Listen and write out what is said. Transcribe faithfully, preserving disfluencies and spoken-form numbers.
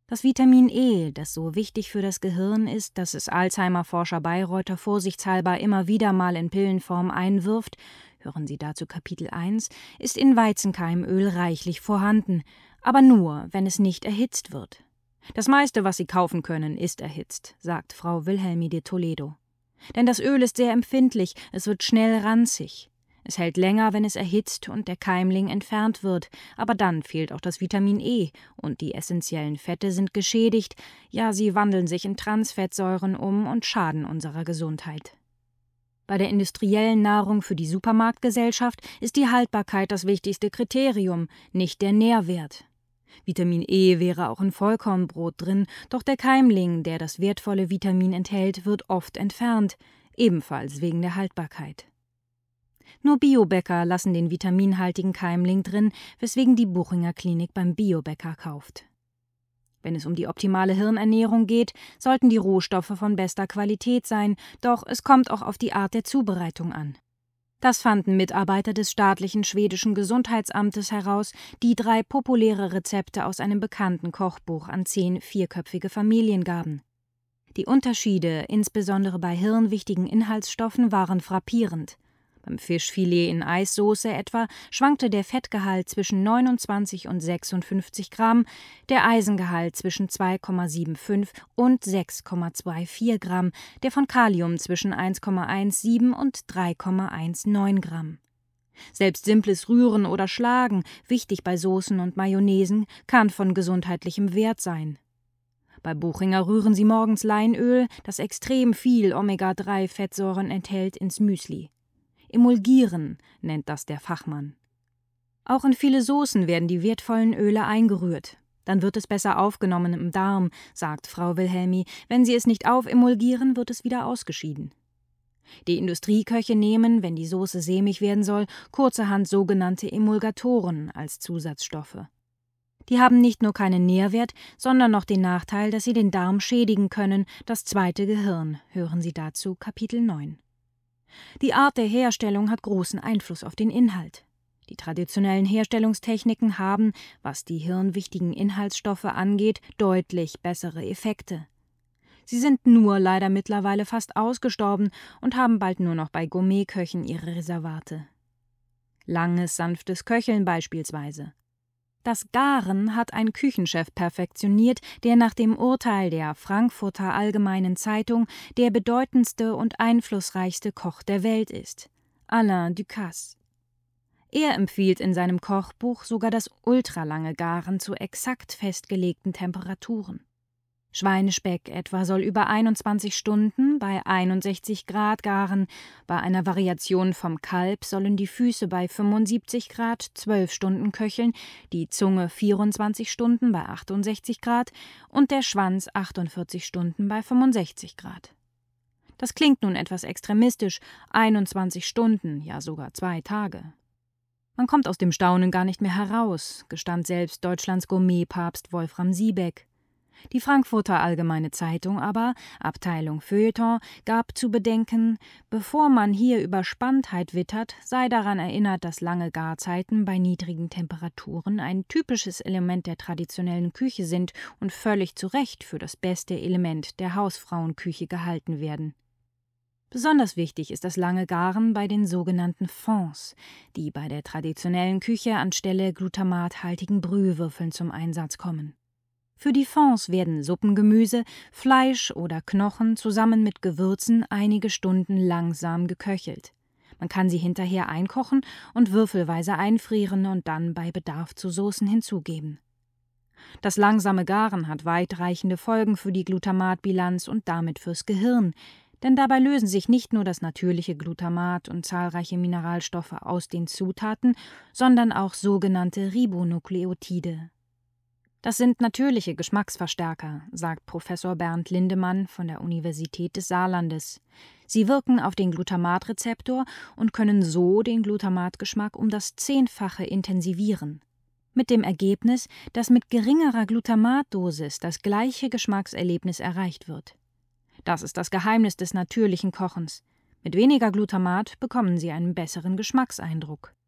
Das Vitamin E, das so wichtig für das Gehirn ist, dass es Alzheimer-Forscher Bayreuther vorsichtshalber immer wieder mal in Pillenform einwirft, hören Sie dazu Kapitel eins, ist in Weizenkeimöl reichlich vorhanden, aber nur, wenn es nicht erhitzt wird. Das meiste, was Sie kaufen können, ist erhitzt, sagt Frau Wilhelmi de Toledo. Denn das Öl ist sehr empfindlich, es wird schnell ranzig. Es hält länger, wenn es erhitzt und der Keimling entfernt wird, aber dann fehlt auch das Vitamin E und die essentiellen Fette sind geschädigt, ja, sie wandeln sich in Transfettsäuren um und schaden unserer Gesundheit. Bei der industriellen Nahrung für die Supermarktgesellschaft ist die Haltbarkeit das wichtigste Kriterium, nicht der Nährwert. Vitamin E wäre auch in Vollkornbrot drin, doch der Keimling, der das wertvolle Vitamin enthält, wird oft entfernt, ebenfalls wegen der Haltbarkeit. Nur Biobäcker lassen den vitaminhaltigen Keimling drin, weswegen die Buchinger Klinik beim Biobäcker kauft. Wenn es um die optimale Hirnernährung geht, sollten die Rohstoffe von bester Qualität sein, doch es kommt auch auf die Art der Zubereitung an. Das fanden Mitarbeiter des staatlichen schwedischen Gesundheitsamtes heraus, die drei populäre Rezepte aus einem bekannten Kochbuch an zehn vierköpfige Familien gaben. Die Unterschiede, insbesondere bei hirnwichtigen Inhaltsstoffen, waren frappierend. Beim Fischfilet in Eissoße etwa schwankte der Fettgehalt zwischen neunundzwanzig und sechsundfünfzig Gramm, der Eisengehalt zwischen zwei Komma fünfundsiebzig und sechs Komma vierundzwanzig Gramm, der von Kalium zwischen eins Komma siebzehn und drei Komma neunzehn Gramm. Selbst simples Rühren oder Schlagen, wichtig bei Soßen und Mayonnaisen, kann von gesundheitlichem Wert sein. Bei Buchinger rühren Sie morgens Leinöl, das extrem viel Omega drei Fettsäuren enthält, ins Müsli. Emulgieren nennt das der Fachmann. Auch in viele Soßen werden die wertvollen Öle eingerührt. Dann wird es besser aufgenommen im Darm, sagt Frau Wilhelmi. Wenn Sie es nicht aufemulgieren, wird es wieder ausgeschieden. Die Industrieköche nehmen, wenn die Soße sämig werden soll, kurzerhand sogenannte Emulgatoren als Zusatzstoffe. Die haben nicht nur keinen Nährwert, sondern noch den Nachteil, dass sie den Darm schädigen können, das zweite Gehirn. Hören Sie dazu Kapitel neun. Die Art der Herstellung hat großen Einfluss auf den Inhalt. Die traditionellen Herstellungstechniken haben, was die hirnwichtigen Inhaltsstoffe angeht, deutlich bessere Effekte. Sie sind nur leider mittlerweile fast ausgestorben und haben bald nur noch bei Gourmetköchen ihre Reservate. Langes, sanftes Köcheln beispielsweise. Das Garen hat ein Küchenchef perfektioniert, der nach dem Urteil der Frankfurter Allgemeinen Zeitung der bedeutendste und einflussreichste Koch der Welt ist, Alain Ducasse. Er empfiehlt in seinem Kochbuch sogar das ultralange Garen zu exakt festgelegten Temperaturen. Schweinespeck etwa soll über einundzwanzig Stunden bei einundsechzig Grad garen, bei einer Variation vom Kalb sollen die Füße bei fünfundsiebzig Grad zwölf Stunden köcheln, die Zunge vierundzwanzig Stunden bei achtundsechzig Grad und der Schwanz achtundvierzig Stunden bei fünfundsechzig Grad. Das klingt nun etwas extremistisch, einundzwanzig Stunden, ja sogar zwei Tage. Man kommt aus dem Staunen gar nicht mehr heraus, gestand selbst Deutschlands Gourmet-Papst Wolfram Siebeck. Die Frankfurter Allgemeine Zeitung aber, Abteilung Feuilleton, gab zu bedenken, bevor man hier über Spanntheit wittert, sei daran erinnert, dass lange Garzeiten bei niedrigen Temperaturen ein typisches Element der traditionellen Küche sind und völlig zu Recht für das beste Element der Hausfrauenküche gehalten werden. Besonders wichtig ist das lange Garen bei den sogenannten Fonds, die bei der traditionellen Küche anstelle glutamathaltigen Brühwürfeln zum Einsatz kommen. Für die Fonds werden Suppengemüse, Fleisch oder Knochen zusammen mit Gewürzen einige Stunden langsam geköchelt. Man kann sie hinterher einkochen und würfelweise einfrieren und dann bei Bedarf zu Soßen hinzugeben. Das langsame Garen hat weitreichende Folgen für die Glutamatbilanz und damit fürs Gehirn, denn dabei lösen sich nicht nur das natürliche Glutamat und zahlreiche Mineralstoffe aus den Zutaten, sondern auch sogenannte Ribonukleotide. Das sind natürliche Geschmacksverstärker, sagt Professor Bernd Lindemann von der Universität des Saarlandes. Sie wirken auf den Glutamatrezeptor und können so den Glutamatgeschmack um das Zehnfache intensivieren. Mit dem Ergebnis, dass mit geringerer Glutamatdosis das gleiche Geschmackserlebnis erreicht wird. Das ist das Geheimnis des natürlichen Kochens. Mit weniger Glutamat bekommen Sie einen besseren Geschmackseindruck.